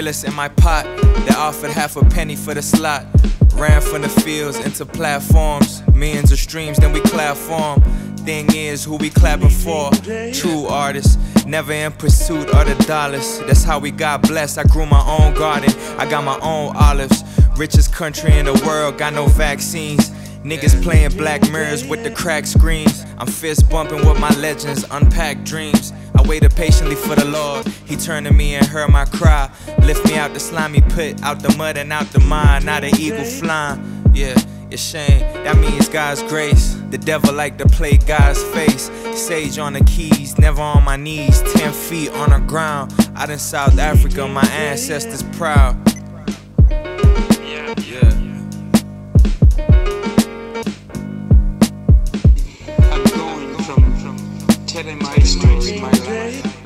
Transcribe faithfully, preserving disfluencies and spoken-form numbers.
realest in my pot that offered half a penny for the slot. Ran from the fields into platforms, millions of streams, then we clap for 'em. Thing is, who we clapping for? True artists, never in pursuit of the dollars. That's how we got blessed. I grew my own garden, I got my own olives. Richest country in the world, got no vaccines. Niggas playing Black Mirrors with the cracked screens. I'm fist bumping with my legends, unpacked dreams. I waited patiently for the Lord. He turned to me and heard my cry. Lift me out the slimy pit, out the mud and out the mine. Now the eagle flying. Yeah, it's shame. That means God's grace. The devil like to play God's face. Sage on the keys, never on my knees. Ten feet on the ground. Out in South Africa, my ancestors proud. Yeah. I'm going from, from telling my story, my life.